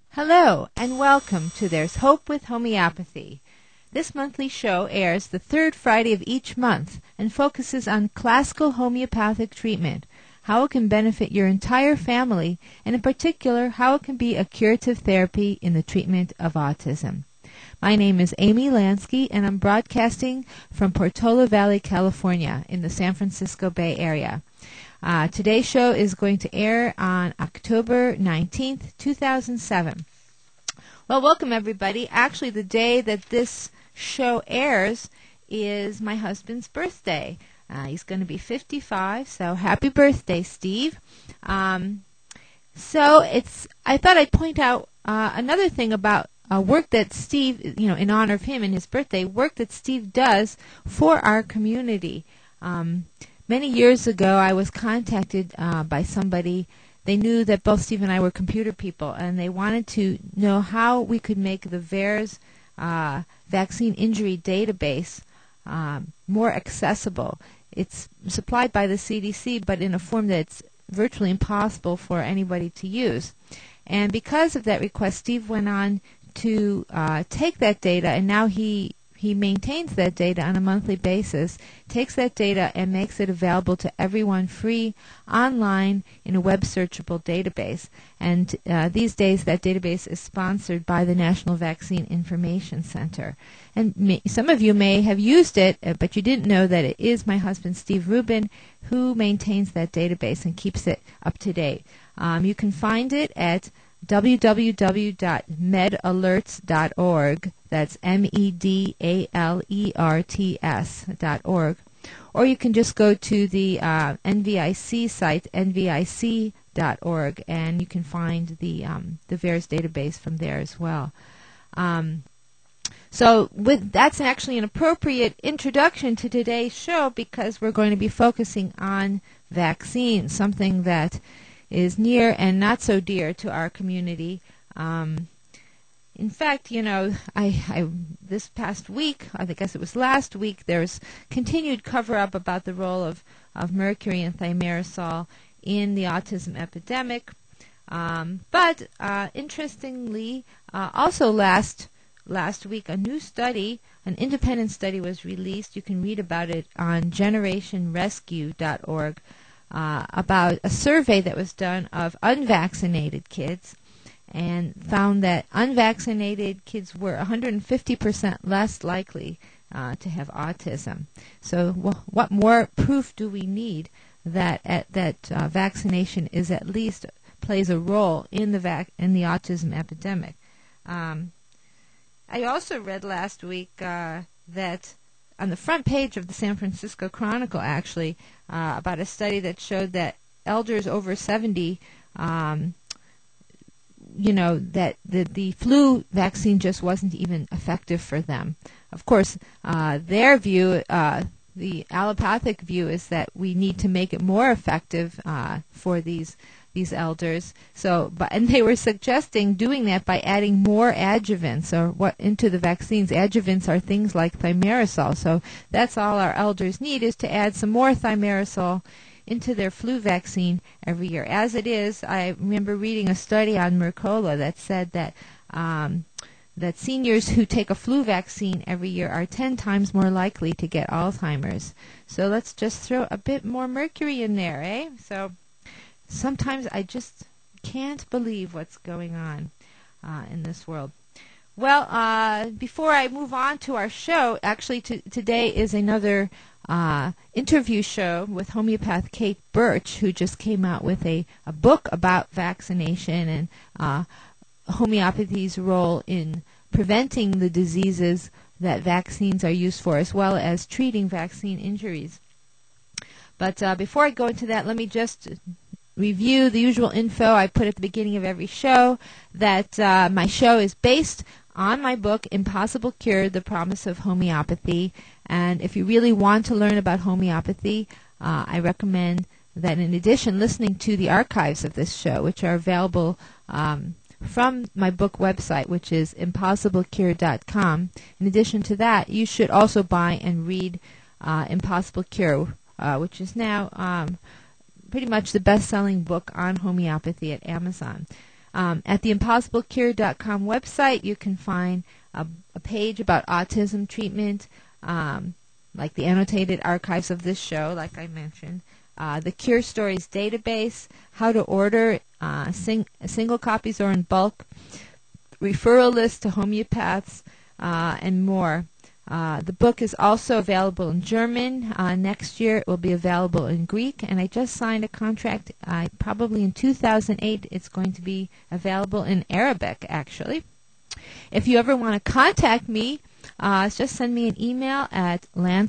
Hello, and welcome to There's Hope with Homeopathy. This monthly show airs the third Friday of each month and focuses on classical homeopathic treatment, how it can benefit your entire family, and in particular, how it can be a curative therapy in the treatment of autism. My name is Amy Lansky, and I'm broadcasting from Portola Valley, California, in the San Francisco Bay Area. Today's show is going to air on October 19th, 2007. Well, welcome everybody. Actually, the day that this show airs is my husband's birthday. He's going to be 55, so happy birthday, Steve. I thought I'd point out another thing about work that Steve, in honor of him and his birthday, work that Steve does for our community. Many years ago, I was contacted by somebody. They knew that both Steve and I were computer people, and they wanted to know how we could make the VAERS vaccine injury database more accessible. It's supplied by the CDC, but in a form that's virtually impossible for anybody to use. And because of that request, Steve went on to take that data, and now he maintains that data on a monthly basis, takes that data and makes it available to everyone free online in a web searchable database. And these days that database is sponsored by the National Vaccine Information Center. And some of you may have used it, but you didn't know that it is my husband Steve Rubin who maintains that database and keeps it up to date. You can find it at www.medalerts.org. That's MEDALERTS.org. Or you can just go to the NVIC site, nvic.org, and you can find the VAERS database from there as well. That's actually an appropriate introduction to today's show because we're going to be focusing on vaccines, something that is near and not so dear to our community. In fact, this past week, I guess it was last week, there's continued cover-up about the role of mercury and thimerosal in the autism epidemic. But interestingly, also last week, a new study, an independent study was released. You can read about it on generationrescue.org. About a survey that was done of unvaccinated kids and found that unvaccinated kids were 150% less likely to have autism. So what more proof do we need that vaccination is at least plays a role in the autism epidemic? I also read last week that on the front page of the San Francisco Chronicle, actually, about a study that showed that elders over 70, that the flu vaccine just wasn't even effective for them. Of course, their view, the allopathic view, is that we need to make it more effective for these elders. And they were suggesting doing that by adding more adjuvants into the vaccines. Adjuvants are things like thimerosal. So that's all our elders need, is to add some more thimerosal into their flu vaccine every year. As it is, I remember reading a study on Mercola that said that seniors who take a flu vaccine every year are 10 times more likely to get Alzheimer's. So let's just throw a bit more mercury in there, eh? So sometimes I just can't believe what's going on in this world. Well, before I move on to our show, actually today is another interview show with homeopath Kate Birch, who just came out with a book about vaccination and homeopathy's role in preventing the diseases that vaccines are used for, as well as treating vaccine injuries. But before I go into that, let me just review the usual info I put at the beginning of every show, that my show is based on my book, Impossible Cure, The Promise of Homeopathy. And if you really want to learn about homeopathy, I recommend that in addition listening to the archives of this show, which are available from my book website, which is impossiblecure.com. In addition to that, you should also buy and read Impossible Cure, which is now pretty much the best-selling book on homeopathy at Amazon. At the impossiblecure.com website, you can find a page about autism treatment, like the annotated archives of this show, like I mentioned, the Cure Stories database, how to order single copies or in bulk, referral lists to homeopaths, and more. The book is also available in German. Next year it will be available in Greek, and I just signed a contract. Probably in 2008 it's going to be available in Arabic, actually. If you ever want to contact me, just send me an email at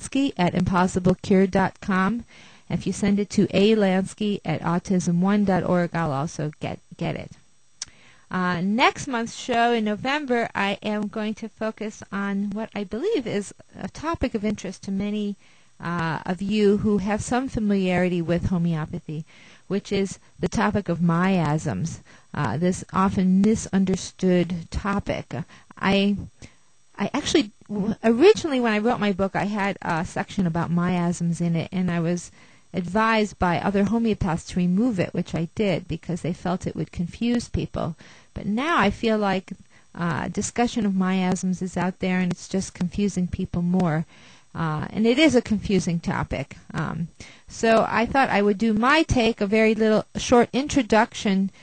lansky@impossiblecure.com. If you send it to alansky@autism1.org, I'll also get it. Next month's show in November, I am going to focus on what I believe is a topic of interest to many of you who have some familiarity with homeopathy, which is the topic of miasms, this often misunderstood topic. I actually, originally when I wrote my book, I had a section about miasms in it, and I was advised by other homeopaths to remove it, which I did because they felt it would confuse people. But now I feel like discussion of miasms is out there and it's just confusing people more. And it is a confusing topic. So I thought I would do my take, a very short introduction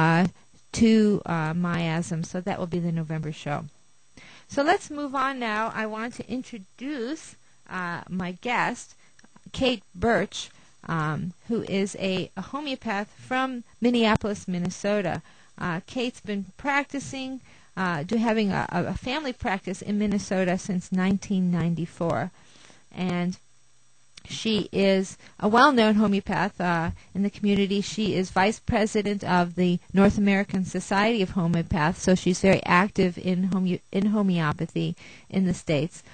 to miasms. So that will be the November show. So let's move on now. I want to introduce my guest, Kate Birch, who is a homeopath from Minneapolis, Minnesota. Kate's been practicing, having a family practice in Minnesota since 1994. And she is a well-known homeopath in the community. She is vice president of the North American Society of Homeopaths, so she's very active in homeopathy in the States.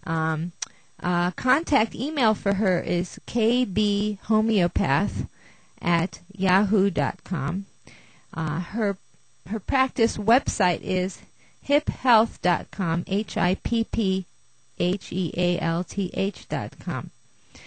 Contact email for her is kbhomeopath@yahoo.com. Her practice website is hiphealth.com, hipphealth.com.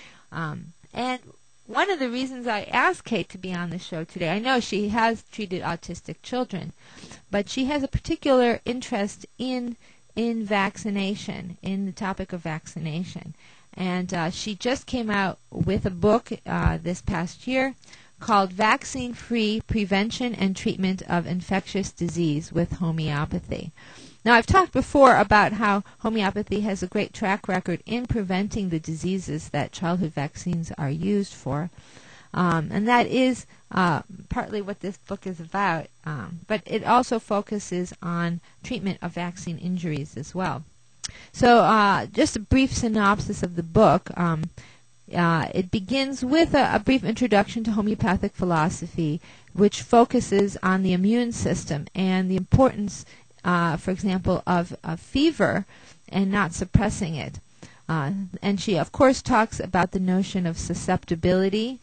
And one of the reasons I asked Kate to be on the show today, I know she has treated autistic children, but she has a particular interest in vaccination, in the topic of vaccination. And she just came out with a book this past year called Vaccine-Free Prevention and Treatment of Infectious Disease with Homeopathy. Now, I've talked before about how homeopathy has a great track record in preventing the diseases that childhood vaccines are used for. And that is partly what this book is about. But it also focuses on treatment of vaccine injuries as well. So just a brief synopsis of the book. It begins with a brief introduction to homeopathic philosophy, which focuses on the immune system and the importance, for example, of fever and not suppressing it. And she, of course, talks about the notion of susceptibility.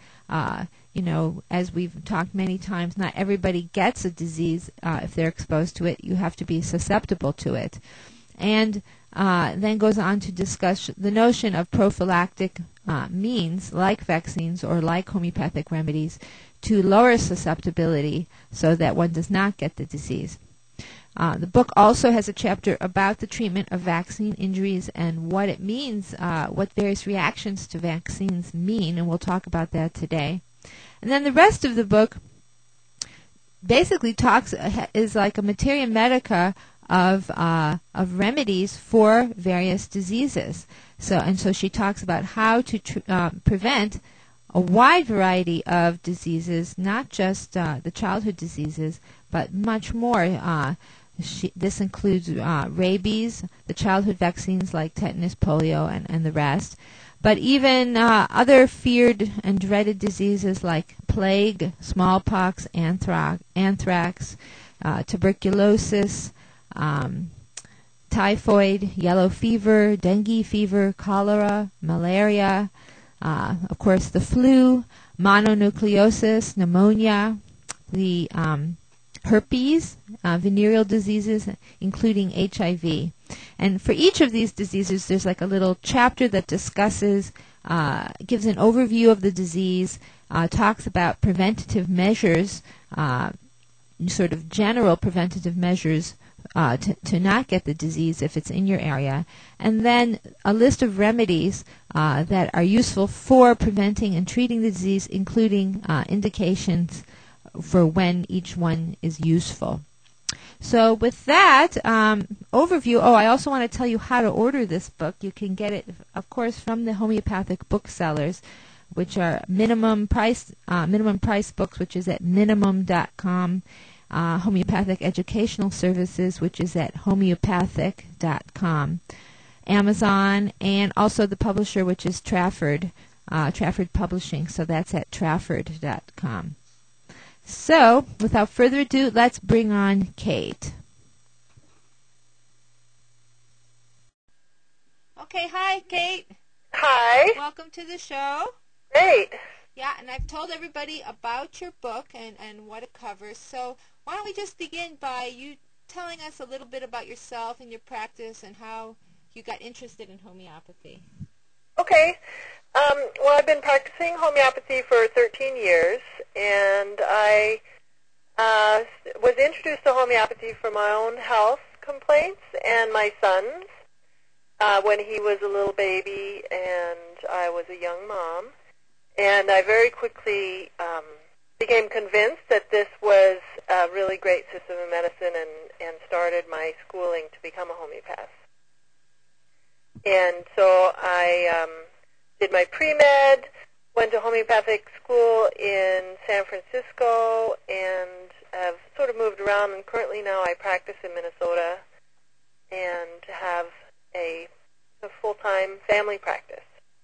As we've talked many times, not everybody gets a disease if they're exposed to it. You have to be susceptible to it. And then goes on to discuss the notion of prophylactic means, like vaccines or like homeopathic remedies, to lower susceptibility so that one does not get the disease. The book also has a chapter about the treatment of vaccine injuries and what it means, what various reactions to vaccines mean, and we'll talk about that today. And then the rest of the book basically is like a materia medica of remedies for various diseases. So she talks about how to prevent a wide variety of diseases, not just the childhood diseases, but much more. This includes rabies, the childhood vaccines like tetanus, polio, and the rest, but even other feared and dreaded diseases like plague, smallpox, anthrax, tuberculosis, typhoid, yellow fever, dengue fever, cholera, malaria, of course the flu, mononucleosis, pneumonia, the herpes, venereal diseases, including HIV. And for each of these diseases, there's like a little chapter that discusses, gives an overview of the disease, talks about preventative measures sort of general preventative measures to not get the disease if it's in your area, and then a list of remedies that are useful for preventing and treating the disease, including indications for when each one is useful. So with that overview, I also want to tell you how to order this book. You can get it, of course, from the homeopathic booksellers, which are minimum price books, which is at minimum.com. Homeopathic Educational Services, which is at homeopathic.com. Amazon, and also the publisher, which is Trafford Publishing, so that's at trafford.com. So, without further ado, let's bring on Kate. Okay, hi, Kate. Hi. Welcome to the show. Great. Yeah, and I've told everybody about your book and what it covers. So why don't we just begin by you telling us a little bit about yourself and your practice and how you got interested in homeopathy. Okay. Well, I've been practicing homeopathy for 13 years, and I was introduced to homeopathy for my own health complaints and my son's when he was a little baby and I was a young mom. And I very quickly became convinced that this was a really great system of medicine and started my schooling to become a homeopath. And so I did my pre-med, went to homeopathic school in San Francisco, and have sort of moved around. And currently now I practice in Minnesota and have a full-time family practice.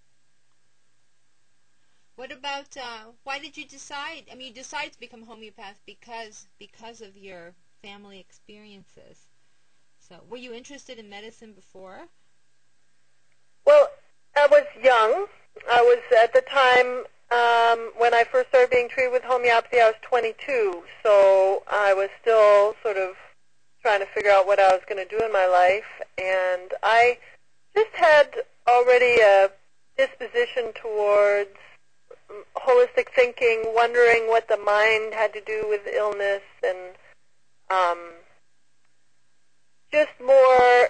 What about, why did you decide, you decided to become a homeopath because of your family experiences. So, were you interested in medicine before? Well, I was young. I was, at the time, when I first started being treated with homeopathy, I was 22. So I was still sort of trying to figure out what I was going to do in my life. And I just had already a disposition towards holistic thinking, wondering what the mind had to do with illness, and just more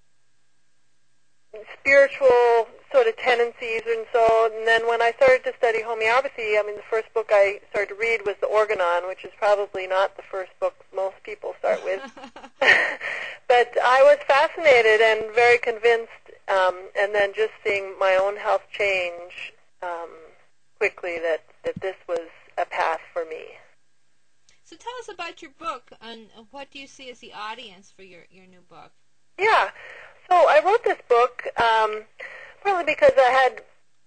spiritual sort of tendencies. And then when I started to study homeopathy, the first book I started to read was The Organon, which is probably not the first book most people start with. But I was fascinated and very convinced, and then just seeing my own health change quickly that this was a path for me. So tell us about your book, and what do you see as the audience for your new book? Yeah, so I wrote this book partly because I had,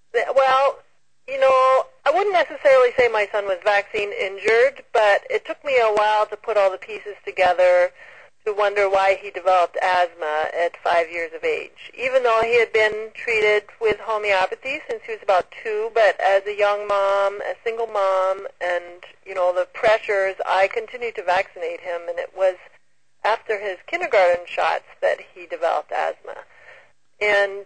I wouldn't necessarily say my son was vaccine injured, but it took me a while to put all the pieces together to wonder why he developed asthma at 5 years of age. Even though he had been treated with homeopathy since he was about 2, but as a young mom, a single mom, and, the pressures, I continued to vaccinate him, and it was after his kindergarten shots that he developed asthma. And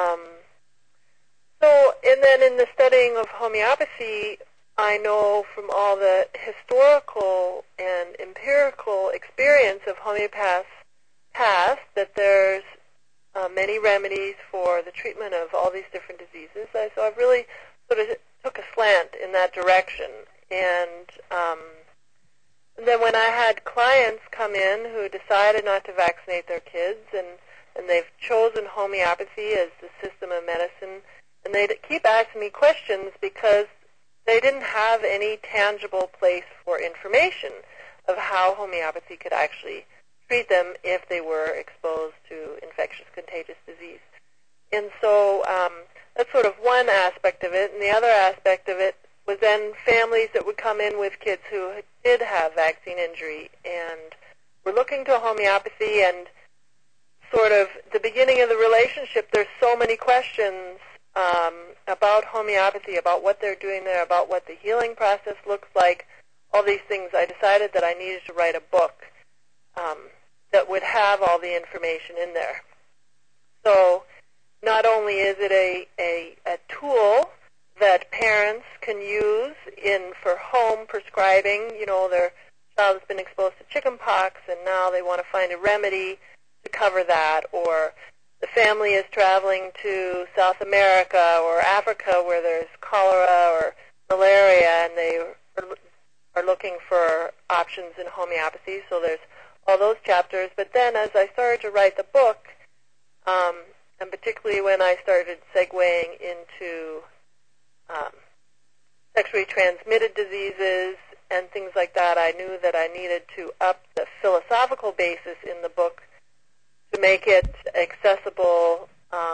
and then in the studying of homeopathy, I know from all the historical and empirical experience of homeopaths past that there's many remedies for the treatment of all these different diseases. So I've really sort of took a slant in that direction. And then when I had clients come in who decided not to vaccinate their kids, and they've chosen homeopathy as the system of medicine, and they keep asking me questions because they didn't have any tangible place for information of how homeopathy could actually treat them if they were exposed to infectious contagious disease. And so that's sort of one aspect of it. And the other aspect of it was then families that would come in with kids who did have vaccine injury and were looking to homeopathy, and sort of the beginning of the relationship, there's so many questions about homeopathy, about what they're doing there, about what the healing process looks like, all these things. I decided that I needed to write a book that would have all the information in there. So not only is it a tool that parents can use for home prescribing, their child's been exposed to chickenpox, and now they want to find a remedy to cover that, or the family is traveling to South America or Africa where there's cholera or malaria, and they are looking for options in homeopathy. So there's all those chapters. But then as I started to write the book, and particularly when I started segueing into sexually transmitted diseases and things like that, I knew that I needed to up the philosophical basis in the book to make it accessible.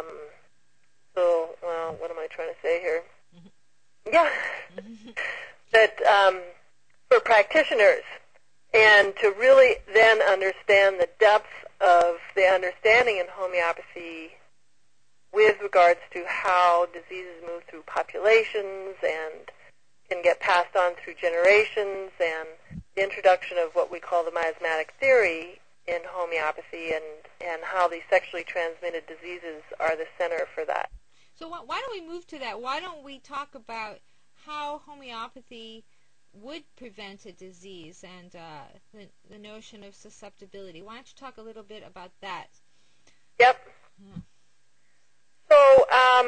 What am I trying to say here? Yeah, that for practitioners, and to really then understand the depth of the understanding in homeopathy with regards to how diseases move through populations and can get passed on through generations, and the introduction of what we call the miasmatic theory in homeopathy, and how these sexually transmitted diseases are the center for that. So why don't we move to that? Why don't we talk about how homeopathy would prevent a disease and the notion of susceptibility? Why don't you talk a little bit about that? Yep. So,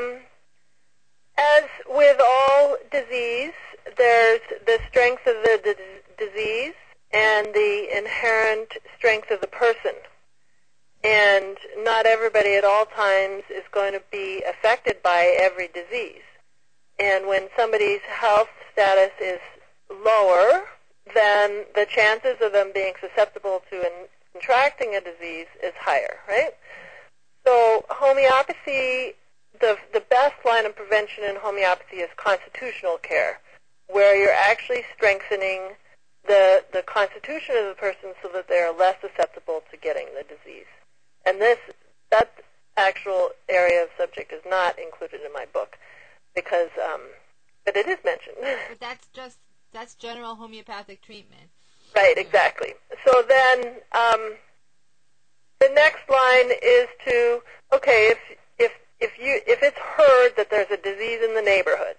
as with all disease, there's the strength of the disease and the inherent strength of the person. And not everybody at all times is going to be affected by every disease. And when somebody's health status is lower, then the chances of them being susceptible to contracting a disease is higher, right? So homeopathy, the best line of prevention in homeopathy is constitutional care, where you're actually strengthening the constitution of the person so that they are less susceptible to getting the disease. And that actual area of subject is not included in my book, because, but it is mentioned. But that's general homeopathic treatment. Right, exactly. So then, the next line is to, okay, if it's heard that there's a disease in the neighborhood,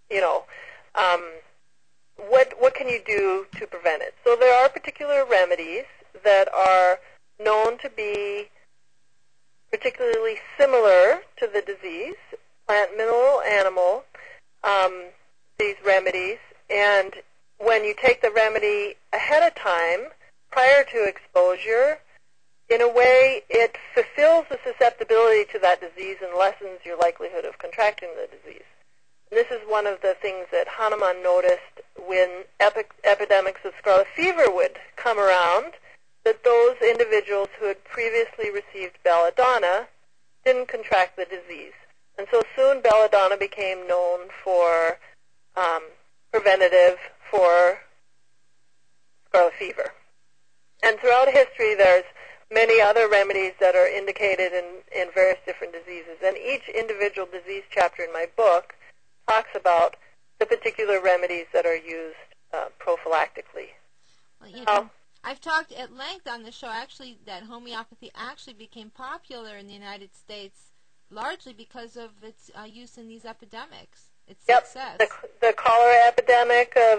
what can you do to prevent it? So there are particular remedies that are known to be particularly similar to the disease, plant, mineral, animal, these remedies, and when you take the remedy ahead of time, prior to exposure, in a way it fulfills the susceptibility to that disease and lessens your likelihood of contracting the disease. And this is one of the things that Hahnemann noticed when epidemics of scarlet fever would come around, that those individuals who had previously received belladonna didn't contract the disease. And so soon belladonna became known for preventative for scarlet fever. And throughout history there's many other remedies that are indicated in various different diseases. And each individual disease chapter in my book talks about the particular remedies that are used prophylactically. Well, I've talked at length on the show actually that homeopathy actually became popular in the United States largely because of its use in these epidemics, its success. The cholera epidemic of,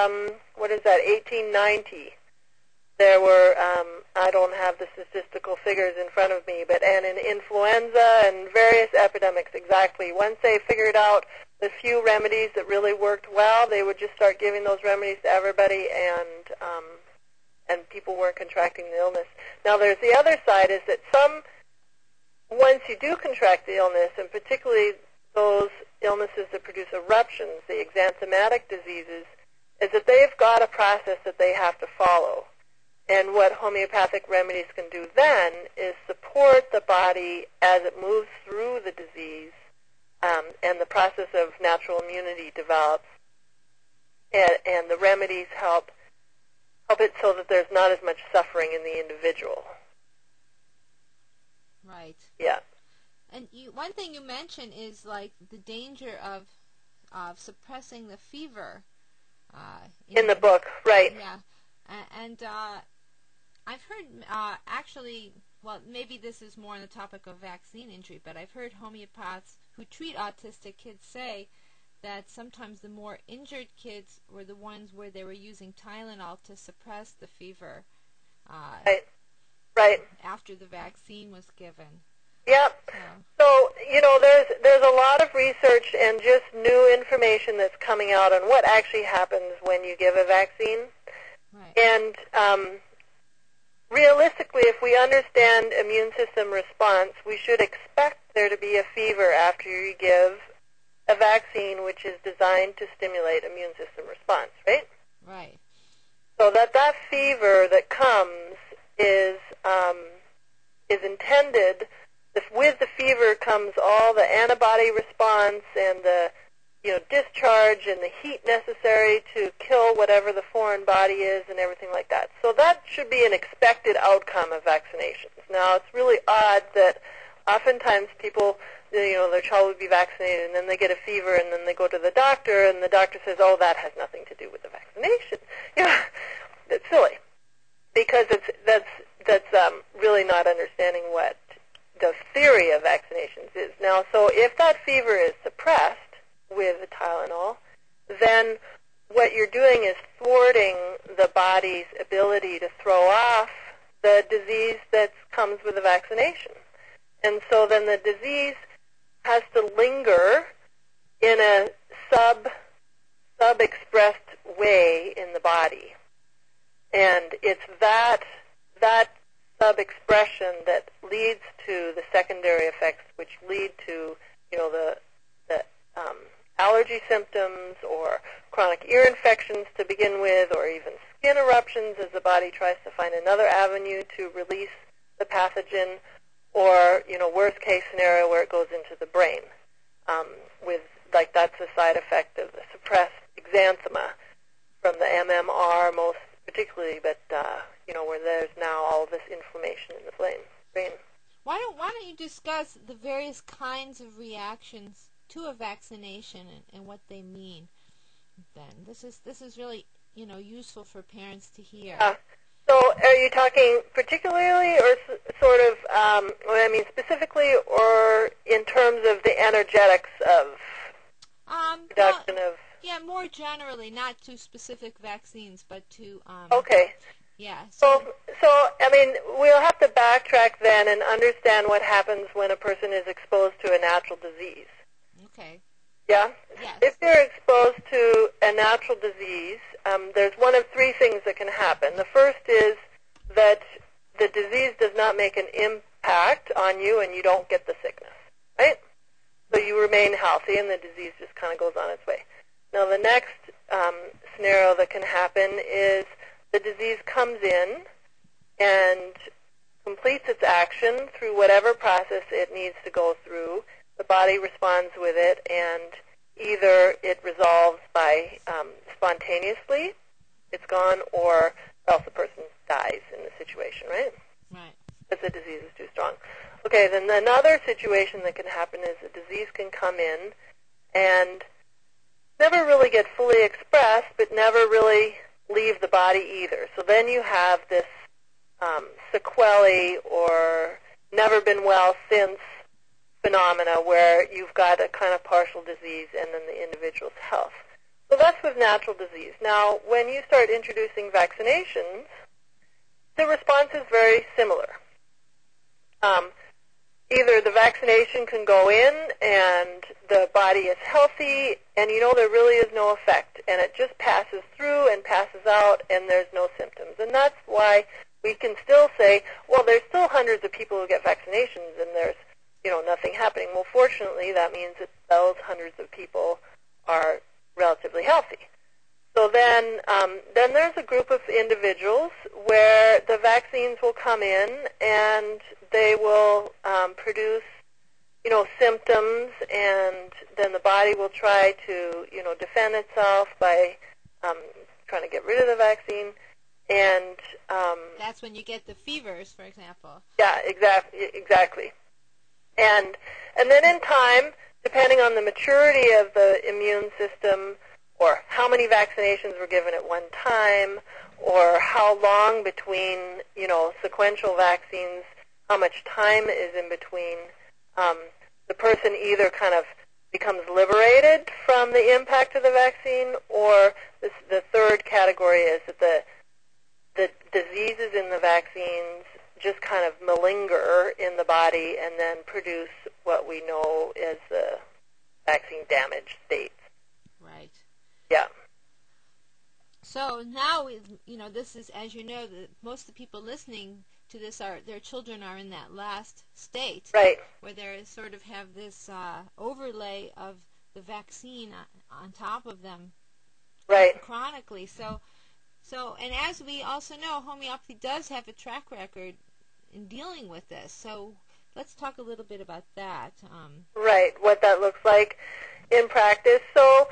1890. There were, I don't have the statistical figures in front of me, and in influenza and various epidemics exactly. Once they figured out the few remedies that really worked well, they would just start giving those remedies to everybody, and people weren't contracting the illness. Now there's the other side, is that once you do contract the illness, and particularly those illnesses that produce eruptions, the exanthematic diseases, is that they've got a process that they have to follow. And what homeopathic remedies can do then is support the body as it moves through the disease, and the process of natural immunity develops, and the remedies help it so that there's not as much suffering in the individual. Right. Yeah. And one thing you mentioned is like the danger of suppressing the fever. In the book, right. Yeah. And I've heard actually, well, maybe this is more on the topic of vaccine injury, but I've heard homeopaths who treat autistic kids say that sometimes the more injured kids were the ones where they were using Tylenol to suppress the fever Right. after the vaccine was given. Yep. So, there's a lot of research and just new information that's coming out on what actually happens when you give a vaccine. Right. And realistically, if we understand immune system response, we should expect there to be a fever after you give a vaccine which is designed to stimulate immune system response, right? Right. So that fever that comes is intended. With the fever comes all the antibody response and the discharge and the heat necessary to kill whatever the foreign body is and everything like that. So that should be an expected outcome of vaccinations. Now, it's really odd that oftentimes people, their child would be vaccinated and then they get a fever and then they go to the doctor and the doctor says, oh, that has nothing to do with the vaccination. It's silly because that's really not understanding what the theory of vaccinations is. Now, so if that fever is suppressed with the Tylenol, then what you're doing is thwarting the body's ability to throw off the disease that comes with the vaccination. And so then the disease has to linger in a sub-expressed way in the body. And it's that sub-expression that leads to the secondary effects, which lead to, the allergy symptoms or chronic ear infections to begin with, or even skin eruptions as the body tries to find another avenue to release the pathogen, or, worst case scenario where it goes into the brain. That's a side effect of the suppressed exanthema from the MMR most particularly, but, where there's now all this inflammation in the brain. Why don't you discuss the various kinds of reactions to a vaccination and what they mean? Then this is really useful for parents to hear. So, are you talking particularly, or sort of, specifically, or in terms of the energetics of production of? Yeah, more generally, not to specific vaccines, but to. Okay. Yeah. So, we'll have to backtrack then and understand what happens when a person is exposed to a natural disease. Okay. Yeah? Yes. If they're exposed to a natural disease, there's one of three things that can happen. The first is that the disease does not make an impact on you and you don't get the sickness, right? So you remain healthy and the disease just kind of goes on its way. Now, the next scenario that can happen is the disease comes in and completes its action through whatever process it needs to go through. The body responds with it, and either it resolves by spontaneously, it's gone, or else the person dies in the situation, right? Right. Because the disease is too strong. Okay, then another situation that can happen is the disease can come in and never really get fully expressed, but never really leave the body either. So then you have this sequelae or never been well since phenomena where you've got a kind of partial disease and then the individual's health. So that's with natural disease. Now, when you start introducing vaccinations, the response is very similar. Either the vaccination can go in and the body is healthy and there really is no effect and it just passes through and passes out and there's no symptoms. And that's why we can still say, well, there's still hundreds of people who get vaccinations and there's nothing happening. Well, fortunately, that means that those hundreds of people are relatively healthy. So then there's a group of individuals where the vaccines will come in and they will produce, symptoms, and then the body will try to, defend itself by trying to get rid of the vaccine. And that's when you get the fevers, for example. Yeah, exactly. And then in time, depending on the maturity of the immune system, or how many vaccinations were given at one time, or how long between, sequential vaccines, how much time is in between, the person either kind of becomes liberated from the impact of the vaccine, or the third category is that the diseases in the vaccines just kind of malinger in the body and then produce what we know as the vaccine damage states. Right. Yeah. So now, this is, as you know, most of the people listening to this their children are in that last state. Right. Where they sort of have this overlay of the vaccine on top of them. Right. Chronically. So, and as we also know, homeopathy does have a track record in dealing with this. So let's talk a little bit about that. Right, what that looks like in practice. So,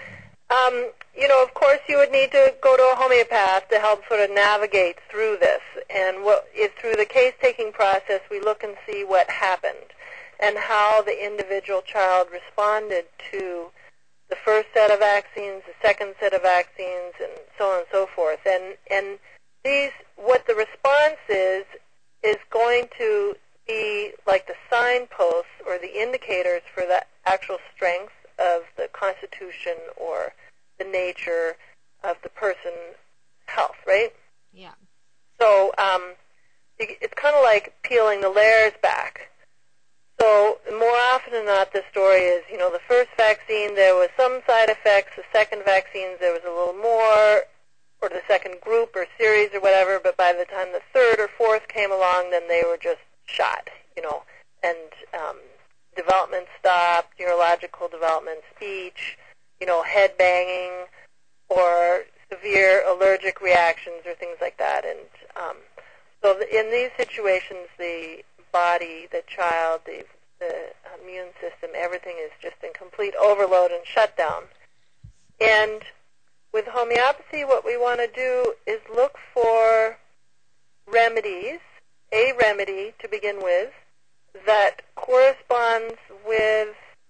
of course you would need to go to a homeopath to help sort of navigate through this. And through the case-taking process, we look and see what happened and how the individual child responded to the first set of vaccines, the second set of vaccines, and so on and so forth. And what the response is going to be like the signposts or the indicators for the actual strength of the constitution or the nature of the person's health, right? Yeah. So it's kind of like peeling the layers back. So more often than not, the story is, the first vaccine, there was some side effects. The second vaccines, there was a little more, or the second group or series or whatever, but by the time the third or fourth came along, then they were just shot, and development stopped, neurological development, speech, head banging, or severe allergic reactions or things like that. And so in these situations, the body, the child, the immune system, everything is just in complete overload and shutdown. And with homeopathy, what we want to do is look for remedies, a remedy to begin with, that corresponds with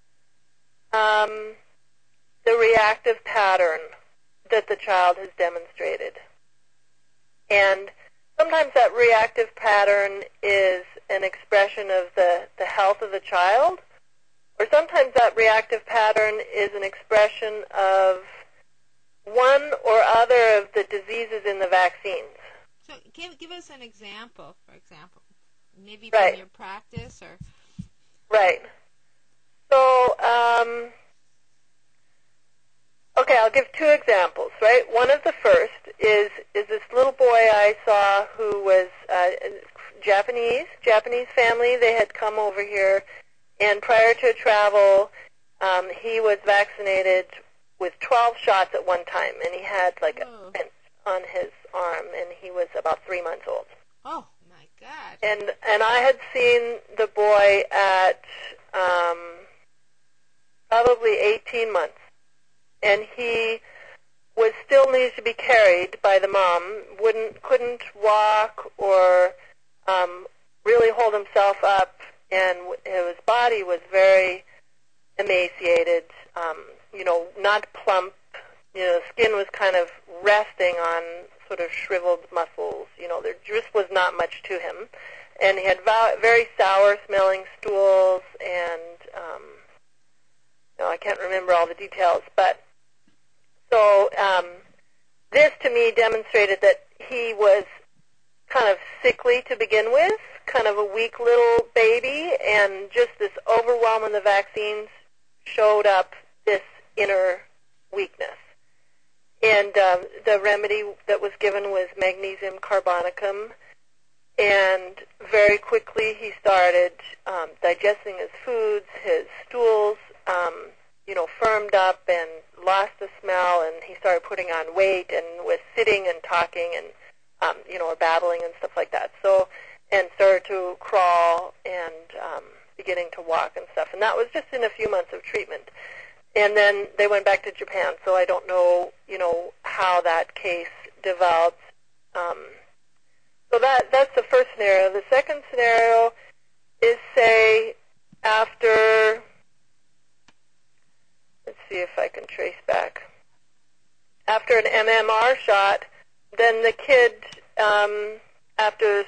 the reactive pattern that the child has demonstrated. And sometimes that reactive pattern is an expression of the health of the child, or sometimes that reactive pattern is an expression of one or other of the diseases in the vaccines. So give us an example, for example, maybe from your practice or... Right. So, okay, I'll give two examples, right? One of the first is this little boy I saw who was Japanese family. They had come over here, and prior to travel, he was vaccinated with 12 shots at one time, and he had like a stent on his arm, and he was about 3 months old. Oh my God! And I had seen the boy at probably 18 months, and he was still needed to be carried by the mom. Couldn't walk or really hold himself up, and his body was very emaciated. Not plump. The skin was kind of resting on sort of shriveled muscles. There just was not much to him. And he had very sour-smelling stools, and I can't remember all the details. But so this, to me, demonstrated that he was kind of sickly to begin with, kind of a weak little baby, and just this overwhelm of the vaccines showed up this inner weakness. And the remedy that was given was magnesium carbonicum, and very quickly he started digesting his foods. His stools, firmed up and lost the smell, and he started putting on weight and was sitting and talking and, or babbling and stuff like that. So, and started to crawl and beginning to walk and stuff. And that was just in a few months of treatment. And then they went back to Japan, so I don't know, how that case developed. So that's the first scenario. The second scenario is, say, after, let's see if I can trace back, after an MMR shot, then the kid, after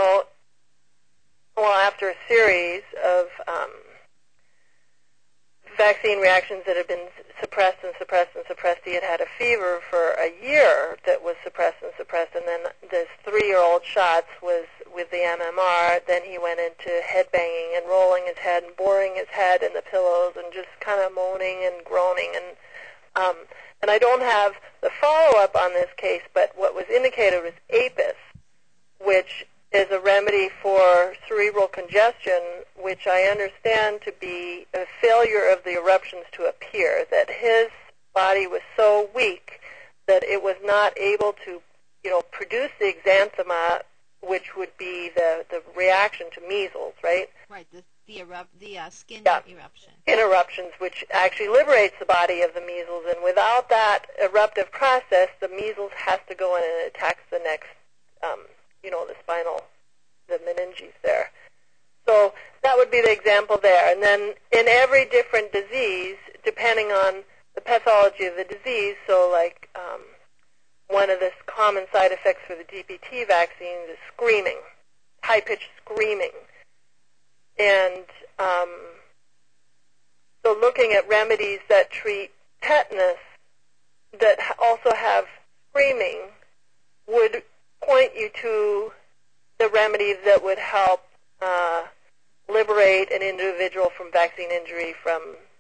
a series of vaccine reactions that had been suppressed and suppressed and suppressed. He had had a fever for a year that was suppressed and suppressed, and then this 3-year-old shots was with the MMR. Then he went into head banging and rolling his head and boring his head in the pillows and just kind of moaning and groaning. And I don't have the follow-up on this case, but what was indicated was APIS, which is a remedy for cerebral congestion, which I understand to be a failure of the eruptions to appear, that his body was so weak that it was not able to, produce the exanthema, which would be the reaction to measles, right? Right, the skin eruption. Skin eruptions, which actually liberates the body of the measles, and without that eruptive process, the measles has to go in and attacks the next the meninges there. So that would be the example there. And then in every different disease, depending on the pathology of the disease, so like one of the common side effects for the DPT vaccines is screaming, high-pitched screaming. And so looking at remedies that treat tetanus that also have screaming would point you to the remedies that would help liberate an individual from vaccine injury from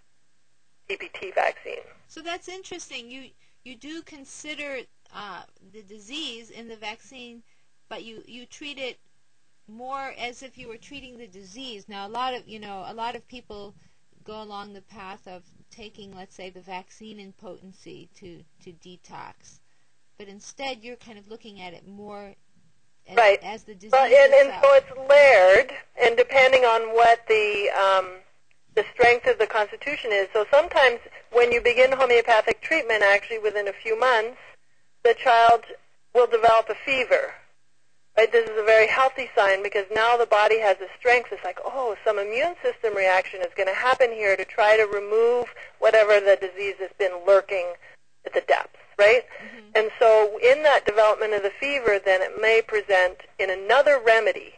DPT vaccine. So that's interesting. You do consider the disease in the vaccine, but you treat it more as if you were treating the disease. Now, a lot of people go along the path of taking, let's say, the vaccine in potency to detox, but instead you're kind of looking at it more as the disease and so it's layered, and depending on what the strength of the constitution is. So sometimes when you begin homeopathic treatment, actually within a few months, the child will develop a fever. Right? This is a very healthy sign because now the body has a strength. It's like, some immune system reaction is going to happen here to try to remove whatever the disease has been lurking at the depths, right? Mm-hmm. And so in that development of the fever, then it may present in another remedy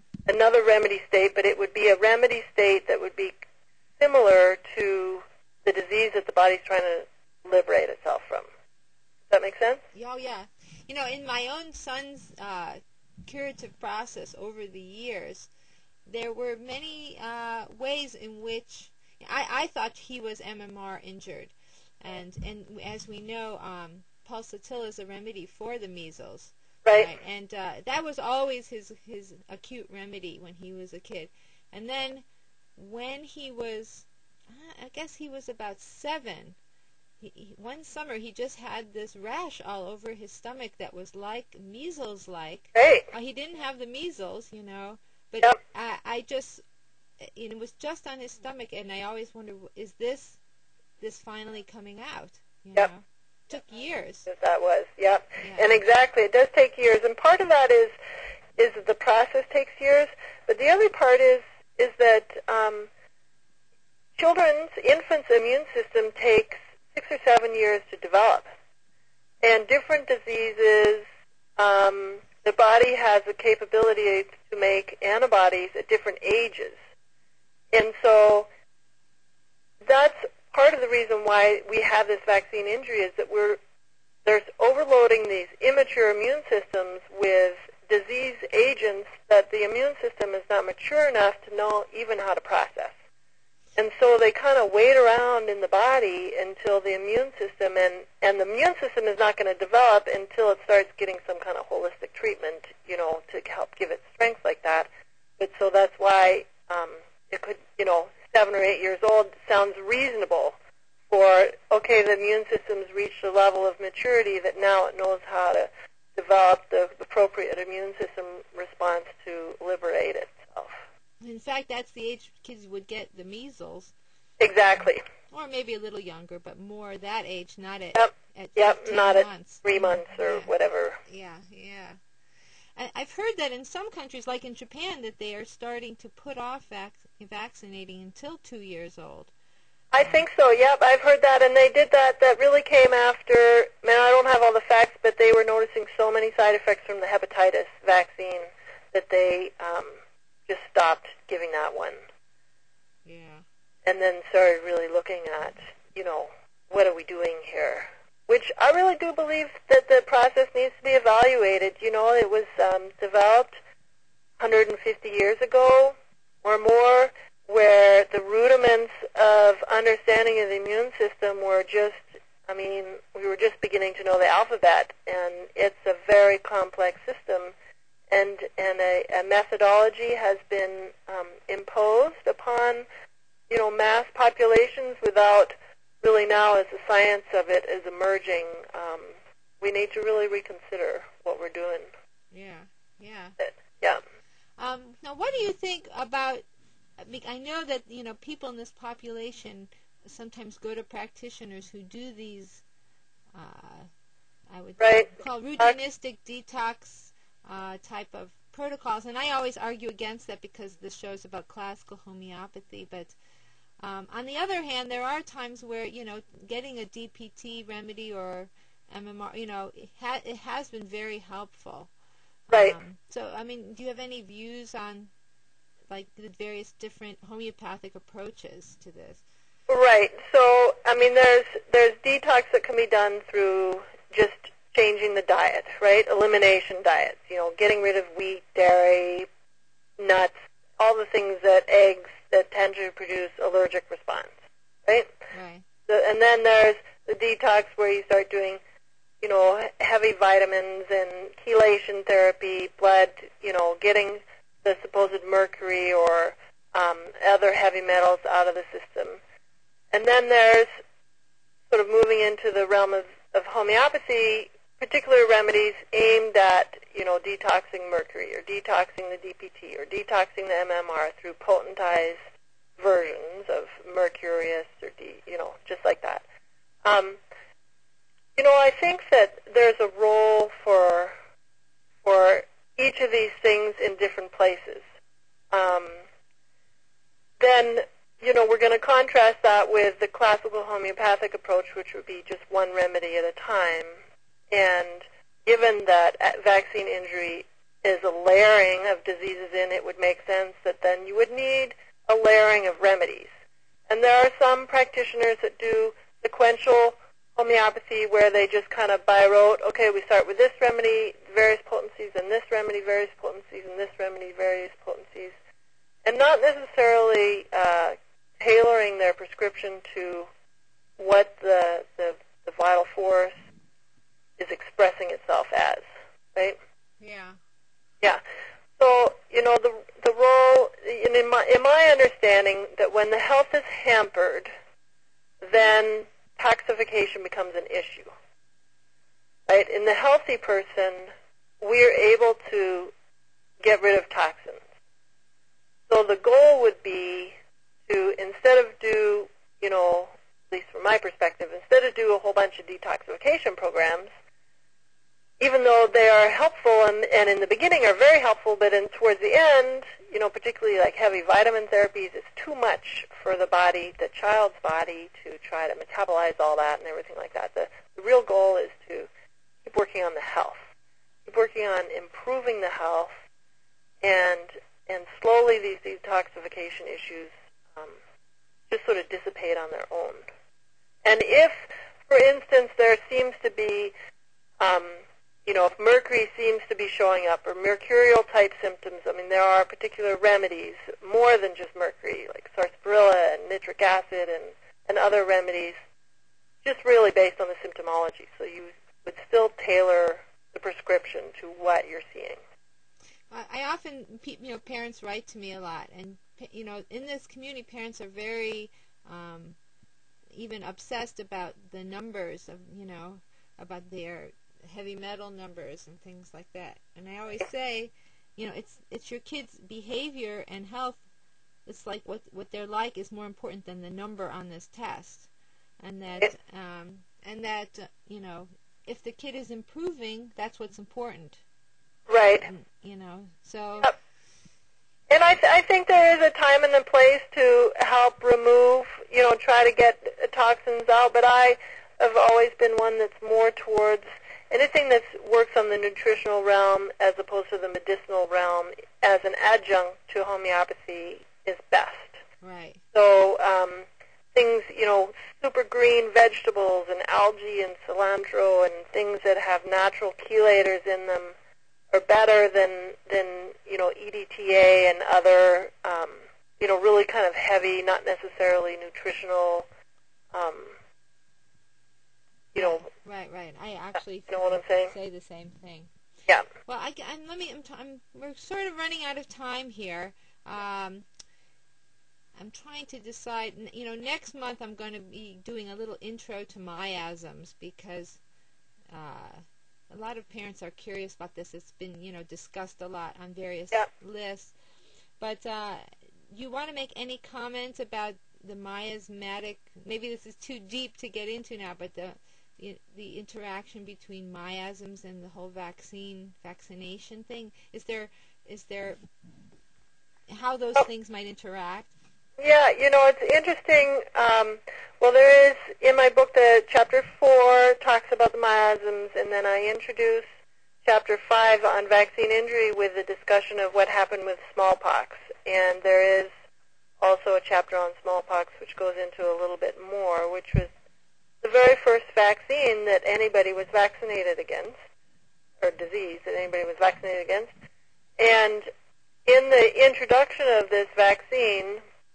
state, but it would be a remedy state that would be similar to the disease that the body's trying to liberate itself from. Does that make sense? Oh, yeah. In my own son's curative process over the years, there were many ways in which I thought he was MMR injured, and as we know, pulsatilla is a remedy for the measles, right? And that was always his acute remedy when he was a kid. And then when he was, I guess he was about 7. One summer he just had this rash all over his stomach that was like measles-like. Hey. He didn't have the measles, but yep. I just, it was just on his stomach, and I always wondered, is this finally coming out? Yep. Took years. That was, yep. Yeah. And exactly, it does take years, and part of that is that the process takes years, but the other part is that infants' immune system takes 6 or 7 years to develop. And different diseases, the body has the capability to make antibodies at different ages. And so that's part of the reason why we have this vaccine injury, is that there's overloading these immature immune systems with disease agents that the immune system is not mature enough to know even how to process. And so they kind of wait around in the body until the immune system, and the immune system is not going to develop until it starts getting some kind of holistic treatment, to help give it strength like that. But so that's why it could, 7 or 8 years old sounds reasonable for, the immune system's reached a level of maturity that now it knows how to develop the appropriate immune system response to liberate itself. In fact, that's the age kids would get the measles. Exactly. Or maybe a little younger, but more that age, not at not months. At 3 months or whatever. Yeah. I've heard that in some countries, like in Japan, that they are starting to put off vaccinating until 2 years old. I think so, yep. I've heard that, and they did that. That really came after, I don't have all the facts, but they were noticing so many side effects from the hepatitis vaccine that they just stopped giving that one. Yeah. and then started really looking at, what are we doing here? Which I really do believe that the process needs to be evaluated. It was developed 150 years ago or more, where the rudiments of understanding of the immune system were just, we were just beginning to know the alphabet, and it's a very complex system, and a methodology has been imposed upon, mass populations without really now, as the science of it is emerging, we need to really reconsider what we're doing. Yeah. Yeah. Now, what do you think about, I know that, people in this population sometimes go to practitioners who do these, I would call routinizing detox type of protocols, and I always argue against that because this show's about classical homeopathy, but on the other hand, there are times where, getting a DPT remedy or MMR, it has been very helpful. Right. So, do you have any views on, the various different homeopathic approaches to this? Right. So, there's detox that can be done through just changing the diet, right? Elimination diets, getting rid of wheat, dairy, nuts, all the things eggs that tend to produce allergic response, right? Right. So, and then there's the detox where you start doing, heavy vitamins and chelation therapy, blood, getting the supposed mercury or other heavy metals out of the system. And then there's sort of moving into the realm of homeopathy, particular remedies aimed at, detoxing mercury or detoxing the DPT or detoxing the MMR through potentized versions of mercurius or just like that. I think that there's a role for each of these things in different places. Then, we're going to contrast that with the classical homeopathic approach, which would be just one remedy at a time. And given that vaccine injury is a layering of diseases in, it would make sense that then you would need a layering of remedies. And there are some practitioners that do sequential homeopathy where they just kind of by rote, okay, we start with this remedy, various potencies, and this remedy, various potencies, and this remedy, various potencies, and not necessarily tailoring their prescription to what the vital force is expressing itself as, right? Yeah. Yeah. So, the role, in my understanding, that when the health is hampered, then toxification becomes an issue, right? In the healthy person, we're able to get rid of toxins. So the goal would be to, instead of do, at least from my perspective, instead of do a whole bunch of detoxification programs, even though they are helpful and in the beginning are very helpful, but towards the end, particularly like heavy vitamin therapies, it's too much for the body, the child's body, to try to metabolize all that and everything like that. The real goal is to keep working on the health, keep working on improving the health, and slowly these detoxification issues just sort of dissipate on their own. And if, for instance, there seems to be if mercury seems to be showing up, or mercurial-type symptoms, there are particular remedies, more than just mercury, like sarsaparilla and nitric acid and other remedies, just really based on the symptomology. So you would still tailor the prescription to what you're seeing. I often, parents write to me a lot, and, in this community, parents are very even obsessed about the numbers of, about their heavy metal numbers and things like that. And I always say, it's your kids' behavior and health. It's like what they're like is more important than the number on this test. And that if the kid is improving, that's what's important. Right. And, so. Yep. And I think there is a time and a place to help remove, try to get toxins out. But I have always been one that's more towards anything that works on the nutritional realm as opposed to the medicinal realm as an adjunct to homeopathy is best. Right. So things, super green vegetables and algae and cilantro and things that have natural chelators in them are better than EDTA and other, really kind of heavy, not necessarily nutritional, Right. I actually you know what I'm saying? say the same thing. Yeah. Well, we're sort of running out of time here. I'm trying to decide. Next month I'm going to be doing a little intro to miasms because a lot of parents are curious about this. It's been, discussed a lot on various lists. But you want to make any comments about the miasmatic? Maybe this is too deep to get into now, but the interaction between miasms and the whole vaccination thing. Is there how those things might interact? Yeah, it's interesting. Well, there is, in my book, the Chapter 4 talks about the miasms, and then I introduce Chapter 5 on vaccine injury with a discussion of what happened with smallpox. And there is also a chapter on smallpox which goes into a little bit more, which was the very first vaccine that anybody was vaccinated against, or disease that anybody was vaccinated against. And in the introduction of this vaccine,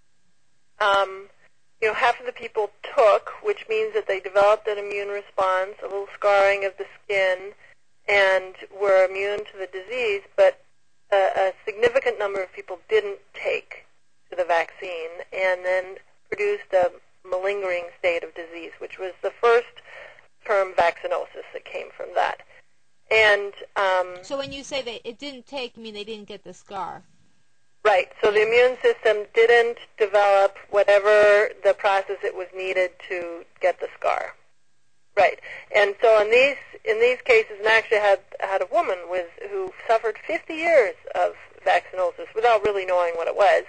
half of the people took, which means that they developed an immune response, a little scarring of the skin, and were immune to the disease, but a significant number of people didn't take to the vaccine and then produced a malingering state of disease, which was the first term vaccinosis that came from that. And so when you say that it didn't take, you mean they didn't get the scar? Right. So the immune system didn't develop whatever the process it was needed to get the scar. Right. And so in these cases, and I actually had a woman who suffered 50 years of vaccinosis without really knowing what it was,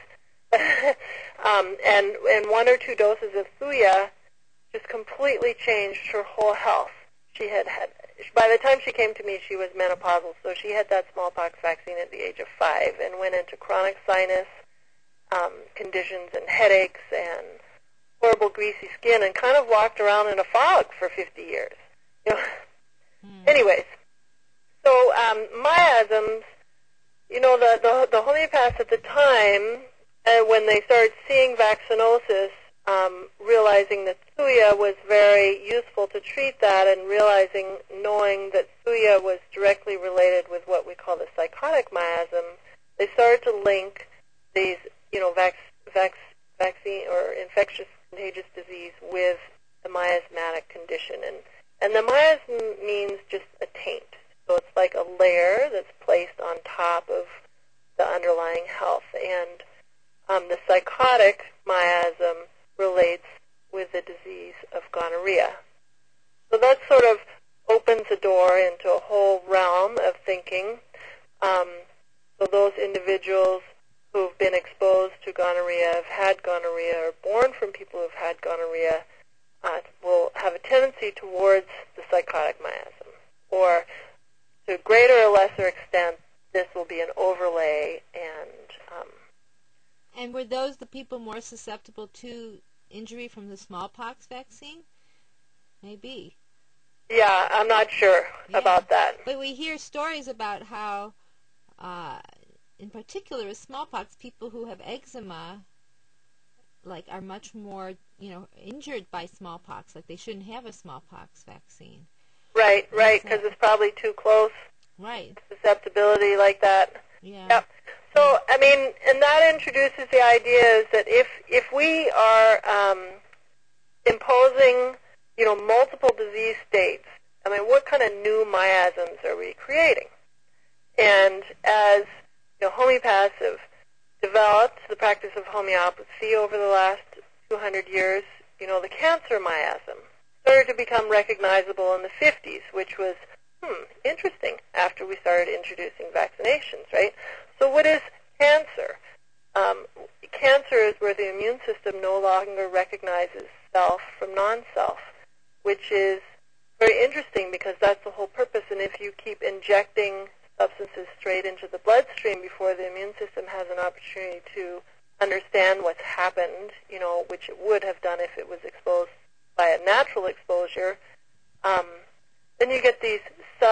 and 1 or 2 doses of Thuja just completely changed her whole health. She had by the time she came to me, she was menopausal, so she had that smallpox vaccine at the age of 5 and went into chronic sinus conditions and headaches and horrible greasy skin and kind of walked around in a fog for 50 years. Anyways, so miasms, the homeopaths at the time, when they started seeing vaccinosis, realizing that Thuja was very useful to treat that, and knowing that Thuja was directly related with what we call the psychotic miasm, they started to link these, vaccine or infectious contagious disease with the miasmatic condition. And the miasm means just a taint. So it's like a layer that's placed on top of the underlying health. And the psychotic miasm relates with the disease of gonorrhea. So that sort of opens the door into a whole realm of thinking. So those individuals who've been exposed to gonorrhea, have had gonorrhea, or born from people who've had gonorrhea, will have a tendency towards the psychotic miasm. Or to a greater or lesser extent, this will be an overlay. And were those the people more susceptible to injury from the smallpox vaccine? Maybe. Yeah, I'm not sure about that. But we hear stories about how, in particular with smallpox, people who have eczema, are much more, injured by smallpox. Like they shouldn't have a smallpox vaccine. Right, because it's probably too close. Right. Susceptibility like that. Yeah. Yep. So, and that introduces the idea is that if we are imposing, multiple disease states, what kind of new miasms are we creating? And as homeopaths have developed the practice of homeopathy over the last 200 years, the cancer miasm started to become recognizable in the 50s, which was interesting after we started introducing vaccinations, right? So what is cancer? Cancer is where the immune system no longer recognizes self from non-self, which is very interesting because that's the whole purpose. And if you keep injecting substances straight into the bloodstream before the immune system has an opportunity to understand what's happened, which it would have done if it was exposed by a natural exposure, then you get these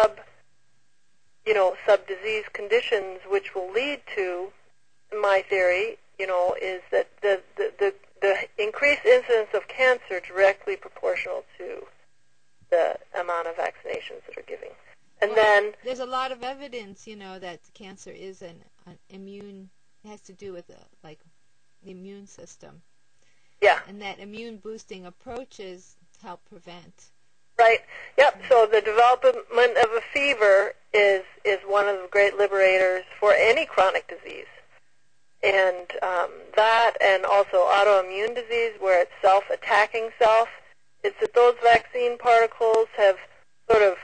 sub-disease conditions, which will lead to, my theory, is that the increased incidence of cancer directly proportional to the amount of vaccinations that are giving. And then there's a lot of evidence, that cancer is an immune. It has to do with the immune system. Yeah. And that immune boosting approaches help prevent. Right. Yep. So the development of a fever is one of the great liberators for any chronic disease. And that, and also autoimmune disease, where it's self-attacking self, it's that those vaccine particles have sort of,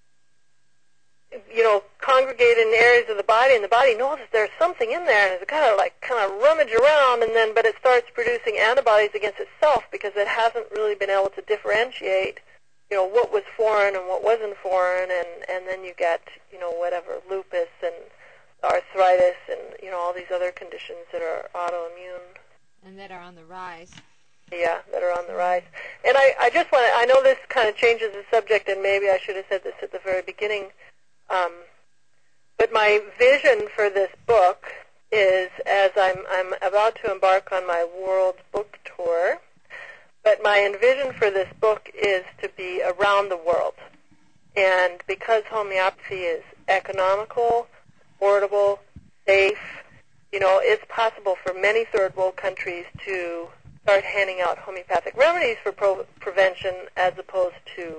congregated in areas of the body, and the body knows that there's something in there, and it's kind of rummage around, but it starts producing antibodies against itself because it hasn't really been able to differentiate, what was foreign and what wasn't foreign, and then you get, whatever, lupus and arthritis and, all these other conditions that are autoimmune. And that are on the rise. Yeah, that are on the rise. And I just want to, I know this kind of changes the subject, and maybe I should have said this at the very beginning, but my vision for this book is, as I'm about to embark on my world book tour, but my envision for this book is to be around the world. And because homeopathy is economical, affordable, safe, it's possible for many third world countries to start handing out homeopathic remedies for prevention as opposed to,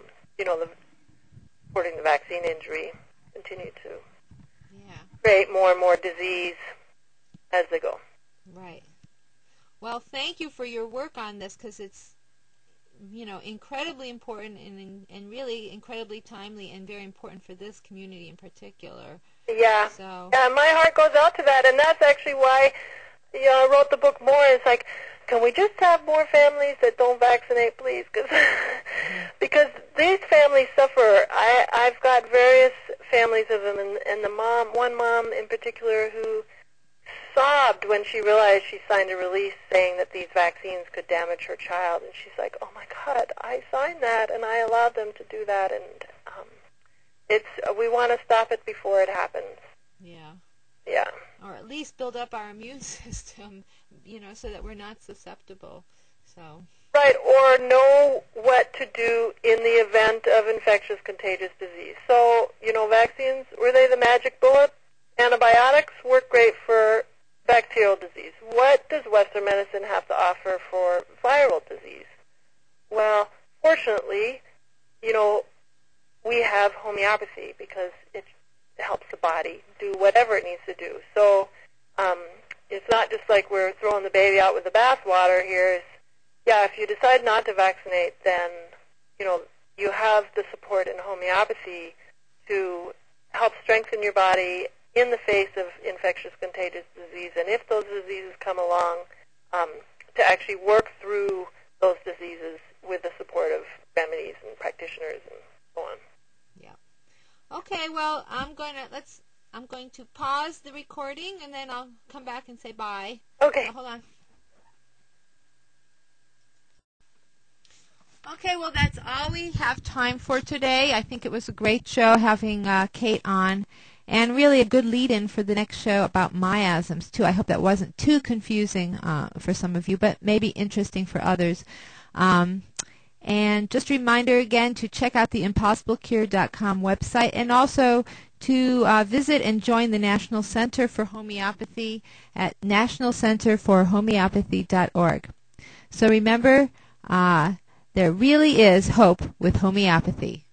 supporting the vaccine injury, continue to create more and more disease as they go. Right. Well, thank you for your work on this, because it's, incredibly important and really incredibly timely and very important for this community in particular. Yeah. So. Yeah, my heart goes out to that, and that's actually why I wrote the book more. It's like, can we just have more families that don't vaccinate, please? Because these families suffer. I've got various families of them, and one mom in particular who sobbed when she realized she signed a release saying that these vaccines could damage her child, and she's like, oh my God, I signed that, and I allowed them to do that, and we want to stop it before it happens. Yeah. Yeah. Or at least build up our immune system, so that we're not susceptible. So. Right, or know what to do in the event of infectious contagious disease. So, vaccines, were they the magic bullet? Antibiotics work great for bacterial disease. What does Western medicine have to offer for viral disease? Well, fortunately, we have homeopathy because it helps the body do whatever it needs to do. So it's not just like we're throwing the baby out with the bathwater here. If you decide not to vaccinate, then, you have the support in homeopathy to help strengthen your body in the face of infectious contagious disease. And if those diseases come along, to actually work through those diseases with the support of remedies and practitioners and so on. Yeah. Okay, well, I'm going to pause the recording, and then I'll come back and say bye. Okay. Hold on. Okay, well, that's all we have time for today. I think it was a great show having Kate on, and really a good lead-in for the next show about miasms, too. I hope that wasn't too confusing for some of you, but maybe interesting for others. And just a reminder again to check out the ImpossibleCure.com website, and also to visit and join the National Center for Homeopathy at nationalcenterforhomeopathy.org. So remember, there really is hope with homeopathy.